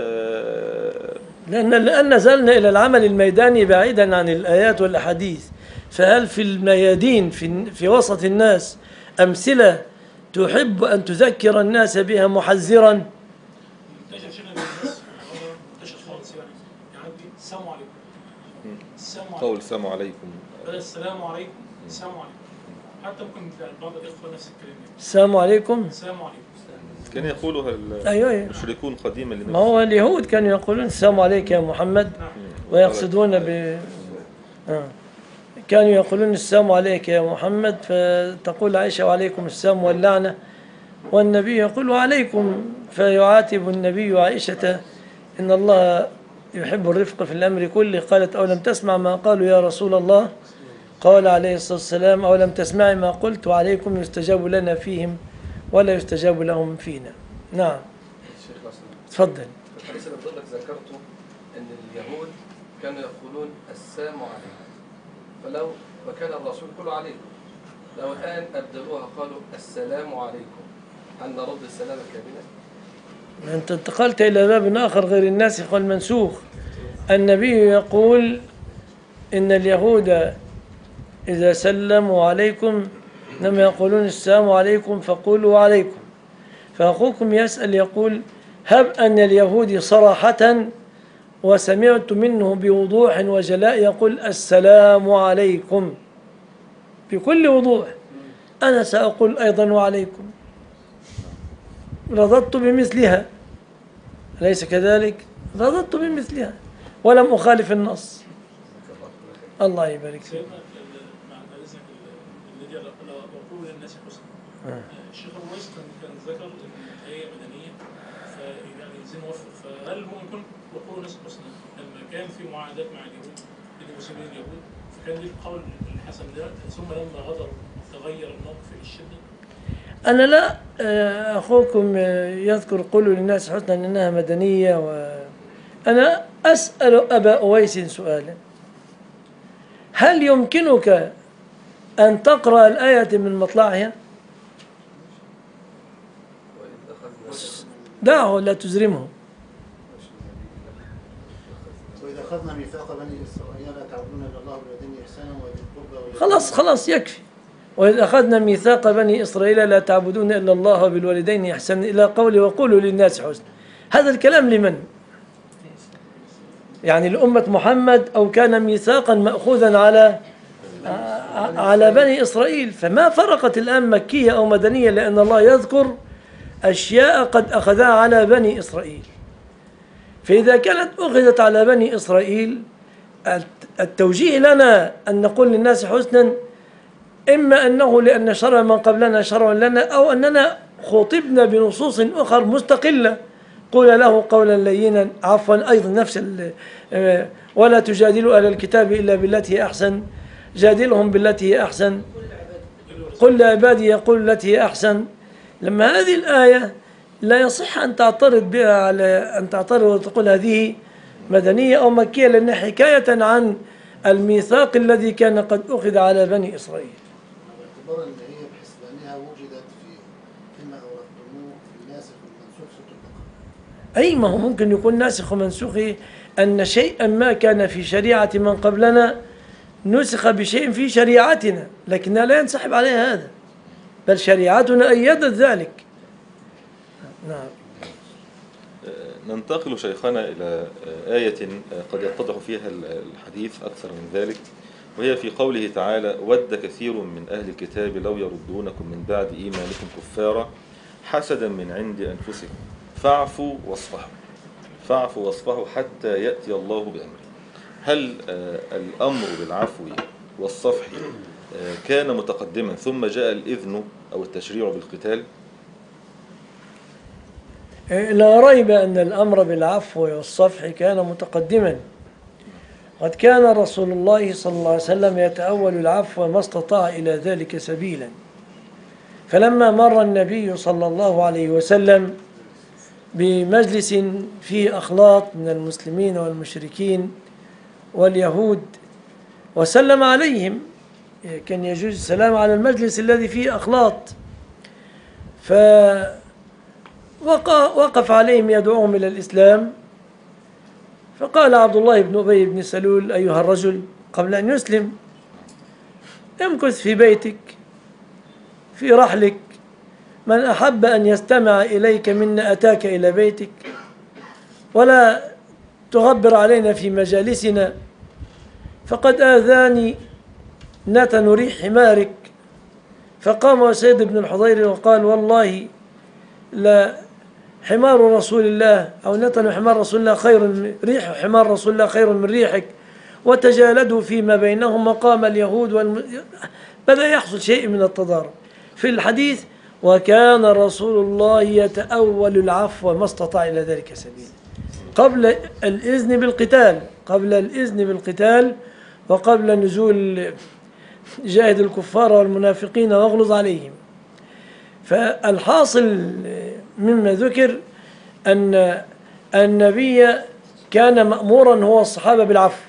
لأن لأن نزلنا إلى العمل الميداني بعيدا عن الآيات والأحاديث. فهل في الميادين في في وسط الناس أمثلة تحب أن تذكر الناس بها محذرا؟ قول السلام عليكم. السلام عليكم. السلام عليكم. حتى ممكن بعض الإخوة نفس الكلام. السلام عليكم. السلام عليكم. كان يقولها المشركون قديما. ما هو اليهود كانوا يقولون السلام عليك يا محمد، ويقصدون ب آه. كانوا يقولون السلام عليك يا محمد، فتقول عائشة وعليكم السلام واللعنة، والنبي يقول وعليكم، فيعاتب النبي عائشة إن الله يحب الرفق في الأمر كله. قالت أو لم تسمع ما قالوا يا رسول الله؟ قال عليه الصلاة والسلام أو لم تسمعي ما قلت وعليكم يستجاب لنا فيهم ولا يستجاب لهم فينا. نعم. تفضل. في الحديث اللي حضرتك ذكرته ان اليهود كانوا يقولون السلام عليكم، فلو وكان الرسول يقول عليكم، لو الان ابدلوها قالوا السلام عليكم، هل نرد السلام كاملا؟ أنت انتقلت إلى باب آخر غير الناسخ والمنسوخ. النبي يقول إن اليهود إذا سلموا عليكم لما يقولون السلام عليكم فقولوا عليكم. فأخوكم يسأل يقول هب أن اليهود صراحة وسمعت منه بوضوح وجلاء يقول السلام عليكم بكل وضوح، أنا سأقول أيضا وعليكم، رضضت بمثلها، أليس كذلك؟ رضضت بمثلها ولم أخالف النص. الله يبارك فيك. الشيخ ابو ويس كان ذكر ان الايه مدنيه، فيعني عايزين نوفق، فهل ممكن يكون وقوع الناس الحسنى لما كان في معاهدات مع اليهود بين المسلمين واليهود، فكان ليه القول الحسن ده، ثم لما غدروا تغير الموقف للشده؟ أنا لا أخوكم يذكر قولوا للناس حسنا إنها مدنية، وأنا أسأل أبا أويس سؤالا، هل يمكنك أن تقرأ الآية من مطلعها؟ دعه لا تزرمه. وإذا أخذنا ميثاق بني إسرائيل لا تعبدون إلا الله بالوالدين إحسانا وذي القربى. خلاص خلاص يكفي. وإذ أخذنا ميثاق بني إسرائيل لا تعبدون إلا الله بالوالدين إحسانا إلى قوله وقولوا للناس حسنا. هذا الكلام لمن؟ يعني لأمة محمد أو كان ميثاقا مأخوذا على على بني إسرائيل؟ فما فرقت الآن مكية أو مدنية، لأن الله يذكر أشياء قد أخذها على بني إسرائيل. فإذا كانت أخذت على بني إسرائيل التوجيه لنا أن نقول للناس حسنا، إما أنه لأن شرع من قبلنا شرع لنا، أو أننا خطبنا بنصوص أخرى مستقلة. قول له قولا لينا، عفوا أيضا نفس ولا تجادلوا أهل الكتاب إلا بالتي هي أحسن، جادلهم بالتي هي أحسن، قل لعبادي يقول التي هي أحسن. لما هذه الآية لا يصح أن تعترض بها على أن تعترض وتقول هذه مدنية أو مكية، لأنها حكاية عن الميثاق الذي كان قد أخذ على بني إسرائيل. باعتبار أن هي بحيث أنها وجدت في فيما أوردتموه في الناسخ والمنسوخ سورة البقرة. أي ما هو ممكن يكون ناسخ ومنسوخ، أن شيئا ما كان في شريعة من قبلنا نسخ بشيء في شريعتنا، لكنها لا ينسحب عليها هذا، بل شريعتنا أيدت ذلك. نعم. ننتقل شيخنا إلى آية قد يتضح فيها الحديث أكثر من ذلك، وهي في قوله تعالى: ود كثير من أهل الكتاب لو يردونكم من بعد إيمانكم كفارا حسدا من عند أنفسهم فاعفوا واصفحوا فاعفوا واصفحوا حتى يأتي الله بأمره. هل الأمر بالعفو والصفح كان متقدما ثم جاء الإذن أو التشريع بالقتال؟ لا ريب أن الأمر بالعفو والصفح كان متقدما. قد كان رسول الله صلى الله عليه وسلم يتأول العفو ما استطاع إلى ذلك سبيلا. فلما مر النبي صلى الله عليه وسلم بمجلس فيه أخلاط من المسلمين والمشركين واليهود وسلم عليهم، كان يجوز السلام على المجلس الذي فيه أخلاط، فوقف عليهم يدعوهم إلى الإسلام. فقال عبد الله بن أبي بن سلول: أيها الرجل، قبل أن يسلم امكث في بيتك في رحلك، من أحب أن يستمع إليك منا أتاك إلى بيتك، ولا تغبر علينا في مجالسنا، فقد آذاني نتن ريح حمارك. فقام سيد بن الحضير وقال: والله لا حمار رسول الله أو نتن حمار رسول الله خير من ريح حمار رسول الله خير من ريحك. وتجالدوا فيما بينهم مقام اليهود والم... بدأ يحصل شيء من التضارب في الحديث. وكان رسول الله يتأول العفو ما استطاع إلى ذلك سبيلا قبل الإذن بالقتال قبل الإذن بالقتال وقبل نزول جاهد الكفار والمنافقين واغلظ عليهم. فالحاصل مما ذكر أن النبي كان مأمورا هو الصحابة بالعفو.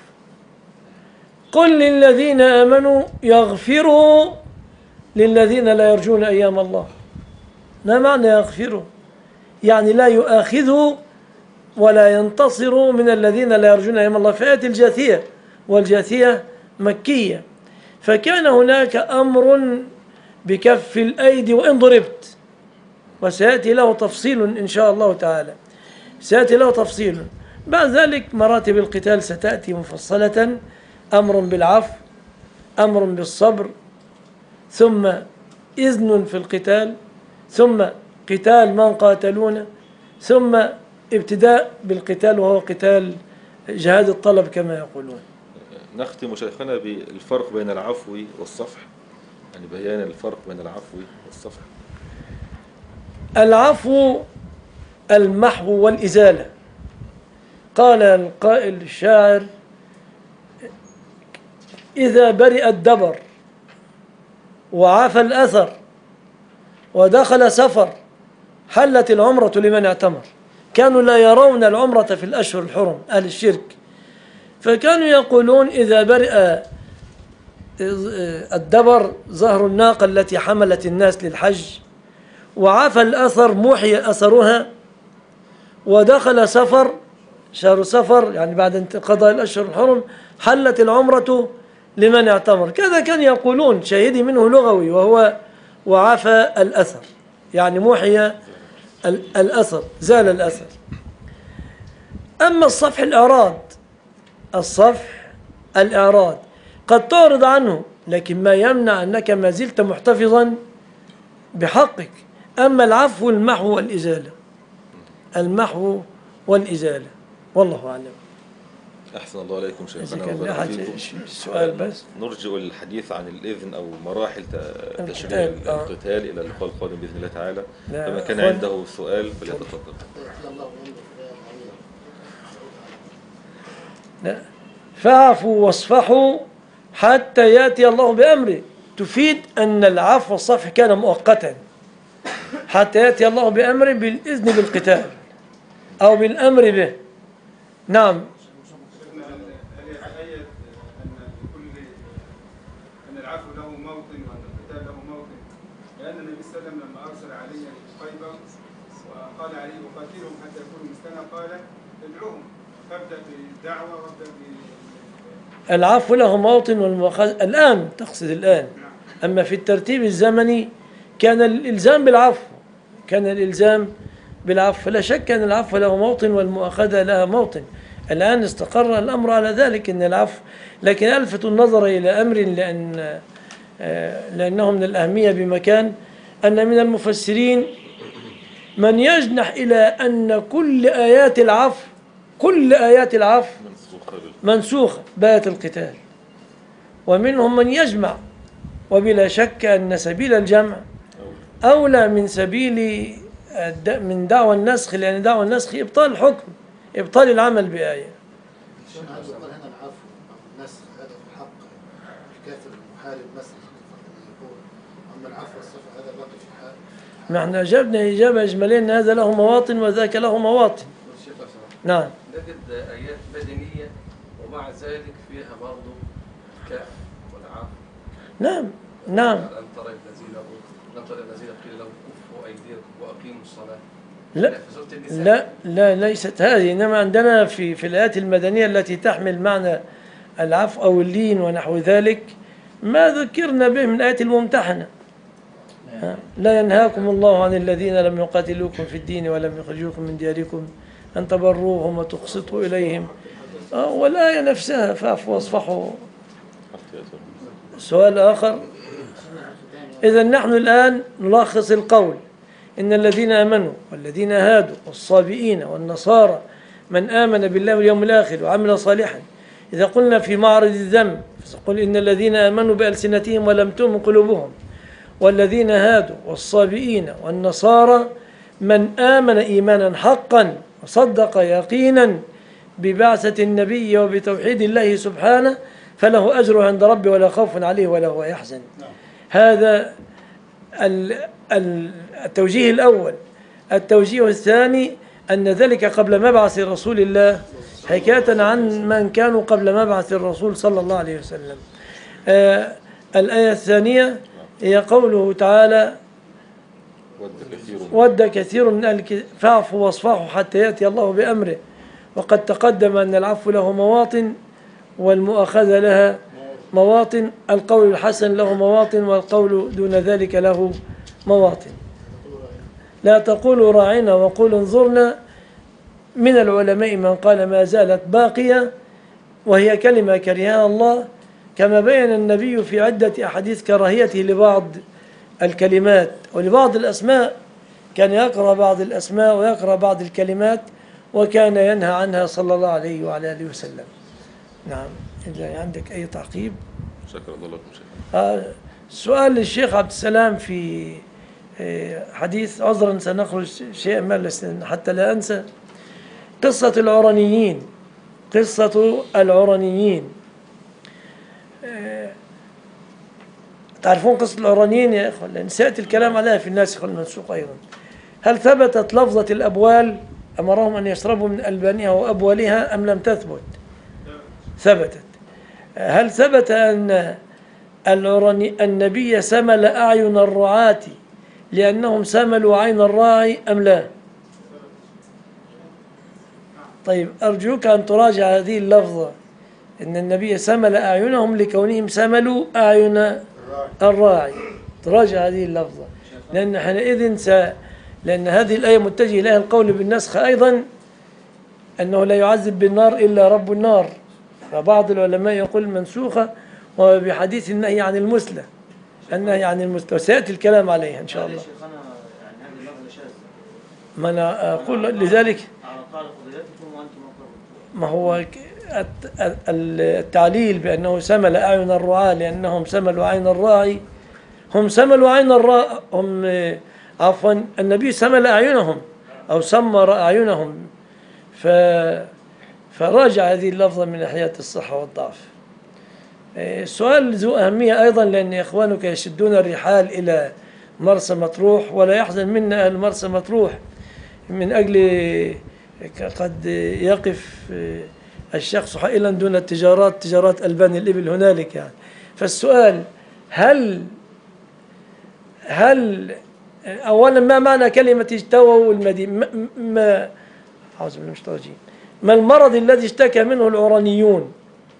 قل للذين آمنوا يغفروا للذين لا يرجون أيام الله. ما معنى يغفروا؟ يعني لا يؤاخذوا ولا ينتصروا من الذين لا يرجون أيام الله. فآية الجاثية، والجاثية مكية، فكان هناك أمر بكف الأيدي وإن ضربت، وسيأتي له تفصيل إن شاء الله تعالى، سيأتي له تفصيل. بعد ذلك مراتب القتال ستأتي مفصلة: أمر بالعفو، أمر بالصبر، ثم إذن في القتال، ثم قتال من قاتلون، ثم ابتداء بالقتال وهو قتال جهاد الطلب كما يقولون. نختم شيخنا بالفرق بين العفو والصفح، يعني بيان الفرق بين العفو والصفح. العفو المحو والإزالة. قال القائل الشاعر: إذا برئ الدبر وعفى الأثر ودخل سفر حلت العمرة لمن اعتمر. كانوا لا يرون العمرة في الأشهر الحرم أهل الشرك، فكانوا يقولون: إذا برئ الدبر ظهر الناقة التي حملت الناس للحج، وعفى الأثر محي أثرها، ودخل سفر شهر سفر يعني بعد انقضاء الأشهر الحرم حلت العمرة لمن اعتمر. كذا كان يقولون، شاهدي منه لغوي وهو وعفى الأثر، يعني محي الأثر، زال الأثر. أما الصفح الإعراض، الصفح الإعراض قد تعرض عنه، لكن ما يمنع أنك ما زلت محتفظا بحقك. أما العفو المحو والإزالة، المحو والإزالة، والله أعلم. أحسن الله عليكم إذا شيخنا كان وبارك أحد فيكم. السؤال بس نرجع الحديث عن الإذن أو مراحل ت- تشريع القتال، آه. القتال إلى اللقاء القادم بإذن الله تعالى. لا، فمن كان أخوان. عنده سؤال فليتفضل. حتى يأتي الله بأمره في الآية العظيمة. لا. فاعفوا واصفحوا حتى يأتي الله بأمره، تفيد أن العفو والصفح كان مؤقتا حتى يأتي الله بأمره بالإذن بالقتال أو بالأمر به. نعم. هل يتأيد أن لكل أن العفو له موطن وأن القتال له موطن؟ لأن النبي صلى الله عليه وسلم لما أرسل عليا خيبر وقال عليه أقاتلهم حتى يكونوا مسلما قال ادعوهم، فابدأ بالدعوة وابدأ ب العفو له موطن والمؤاخذة الآن، تقصد الآن. أما في الترتيب الزمني كان الإلزام بالعفو، كان الإلزام بالعفو، فلا شك أن العفو له موطن والمؤاخذة لها موطن. الآن استقر الأمر على ذلك أن العفو، لكن ألفت النظر إلى أمر لأن لأنه من الأهمية بمكان، أن من المفسرين من يجنح إلى أن كل آيات العفو كل آيات العفو منسوخة بآية القتال، ومنهم من يجمع، وبلا شك أن سبيل الجمع أولى من سبيل من دعوى النسخ، لأن دعوى النسخ إبطال الحكم، إبطال العمل بآية. عشان عايز يقول هنا العفو أو النسخ هذا في حق الكافر المحارب مثلا كما يقول، أما العفو والصفح هذا باقي في حال. ما احنا أجابنا إجابة إجمالية أن هذا له مواطن وذاك له مواطن. الشيخ لو سمحت. نعم. نجد آيات مدنية ومع ذلك فيها برضه الكهف والعفو. نعم نعم. ألم ترى الذين ألم ترى الذين قيل لهم كفوا أيديكم وأقيموا الصلاة. لا في سورة النساء. لا لا ليست هذه، إنما عندنا في في الآيات المدنية التي تحمل معنى العفو أو اللين ونحو ذلك ما ذكرنا به من آية الممتحنة. لا ينهاكم الله عن الذين لم يقاتلوكم في الدين ولم يخرجوكم من دياركم أن تبروهم وتقسطوا إليهم، والآية نفسها فاعفوا واصفحوا. سؤال آخر. إذا نحن الآن نلخص القول: إن الذين آمنوا والذين هادوا والصابئين والنصارى من آمن بالله واليوم الآخر وعمل صالحا. إذا قلنا في معرض الذم فقل إن الذين آمنوا بألسنتهم ولم تؤمن قلوبهم، والذين هادوا والصابئين والنصارى من آمن إيمانا حقا وصدق يقينا ببعثة النبي وبتوحيد الله سبحانه فله أجر عند ربه ولا خوف عليه ولا هو يحزن. هذا التوجيه الأول. التوجيه الثاني أن ذلك قبل مبعث رسول الله، حكاية عن من كانوا قبل مبعث الرسول صلى الله عليه وسلم. آه الآية الثانية هي قوله تعالى: ود كثير من أهل فاعفوا واصفحوا حتى يأتي الله بأمره. وقد تقدم أن العفو له مواطن والمؤاخذة لها مواطن، القول الحسن له مواطن والقول دون ذلك له مواطن. لا تقولوا راعنا وقولوا انظرنا. من العلماء من قال ما زالت باقية، وهي كلمة كرهها الله، كما بين النبي في عدة أحاديث كراهيته لبعض الكلمات ولبعض الأسماء. كان يقرأ بعض الأسماء ويقرأ بعض الكلمات، وكان ينهى عنها صلى الله عليه وعلى آله وسلم. نعم. إذا عندك أي تعقيب. شكرا الله لكم شيخ. آه سؤال للشيخ عبد السلام في حديث، عذرا سنخرج شيئا ما حتى لا أنسى، قصة العرنيين. قصة العرنيين تعرفون قصة العرنيين يا إخوة؟ لأن سيأتي الكلام عليها في الناسخ والمنسوخ أيضا. هل ثبتت لفظة الأبوال أمرهم أن يشربوا من ألبانها وأبوالها أم لم تثبت؟ ثبتت. هل ثبت أن العرني النبي سمل أعين الرعاة لأنهم سملوا عين الراعي أم لا؟ طيب أرجوك أن تراجع هذه اللفظة، إن النبي سمل أعينهم لكونهم سملوا أعين الراعي. تراجع هذه اللفظة، لأن حينئذ س... لأن هذه الآية متجه إليها القول بالنسخ أيضا، أنه لا يعذب بالنار إلا رب النار. فبعض العلماء يقول منسوخة وبحديث النهي عن المثلى، النهي عن المثلى، وسيأتي الكلام عليها إن شاء الله. ما أنا أقول لذلك ما هو التعليل بأنه سمل أعين الرعاة لأنهم سملوا عين الراعي، هم سملوا عين الراعي، هم عفوا النبي سمل أعينهم أو سمر أعينهم، ف فراجع هذه اللفظة من ناحية الصحة والضعف. السؤال ذو أهمية أيضا، لأن إخوانك يشدون الرحال إلى مرسى مطروح، ولا يحزن منا أهل مرسى مطروح من أجل قد يقف الشخص حائلا دون التجارات، تجارات ألبان الإبل هنالك يعني. فالسؤال هل هل أولا ما معنى كلمة اجتووا المدينة؟ ما أعوذ بالله من الشيطان الرجيم. ما المرض الذي اشتكى منه العرانيون؟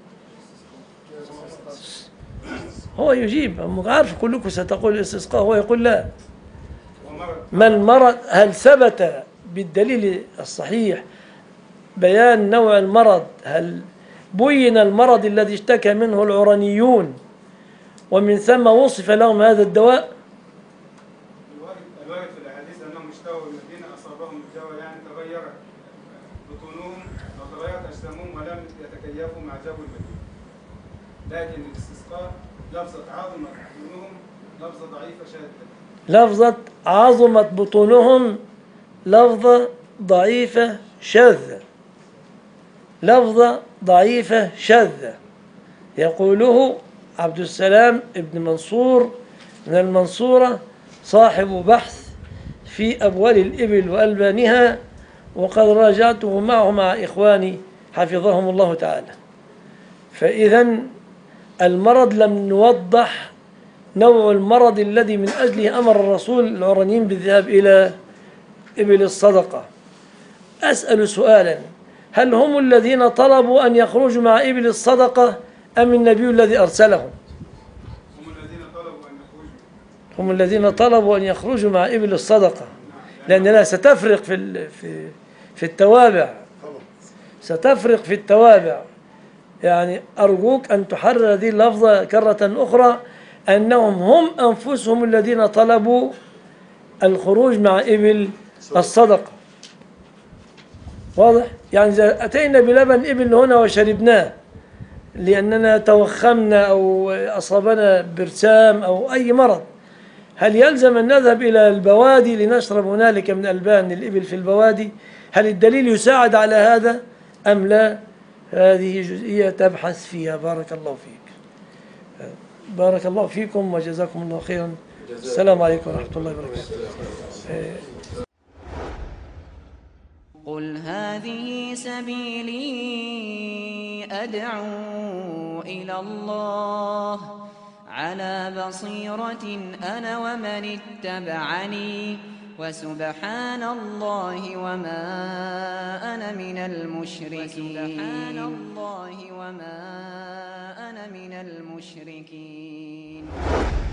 هو يجيب، عارف كلكم ستقول الاستسقاء، هو يقول لا. ما المرض؟ هل ثبت بالدليل الصحيح بيان نوع المرض؟ هل بين المرض الذي اشتكى منه العرانيون ومن ثم وصف لهم هذا الدواء؟ الوارد في الاحاديث انهم اشتووا المدينه اصابهم الجوع، يعني تغيرت بطونهم او تغيرت اجسامهم ولم يتكيفوا مع جو المدينه. لكن الاستسقاء لفظه عظمت بطونهم لفظه ضعيفه شاذه. لفظه عظمت بطونهم لفظه ضعيفه شاذه. لفظه ضعيفه شاذه يقوله عبد السلام ابن منصور من المنصورة، صاحب بحث في أبوال الإبل وألبانها، وقد راجعته معه مع إخواني حفظهم الله تعالى. فإذا المرض لم نوضح نوع المرض الذي من أجله أمر الرسول العرانيين بالذهاب إلى إبل الصدقة. أسأل سؤالا، هل هم الذين طلبوا أن يخرجوا مع إبل الصدقة أم النبي الذي أرسلهم؟ هم الذين طلبوا أن يخرجوا مع إبل الصدقة، لأننا ستفرق في في في التوابع، ستفرق في التوابع. يعني أرجوك أن تحرر هذه اللفظة كرة أخرى، أنهم هم أنفسهم الذين طلبوا الخروج مع إبل الصدقة. واضح؟ يعني إذا أتينا بلبن إبل هنا وشربناه لأننا توخمنا أو أصابنا برسام أو أي مرض، هل يلزم أن نذهب إلى البوادي لنشرب هنالك من ألبان الإبل في البوادي؟ هل الدليل يساعد على هذا أم لا؟ هذه جزئية تبحث فيها. بارك الله فيك. بارك الله فيكم وجزاكم الله خيرا. السلام عليكم ورحمة الله وبركاته. قل هذه سبيلي أدعو إلى الله على بصيرة أنا ومن اتبعني وسبحان الله وما أنا من المشركين. سبحان الله وما أنا من المشركين.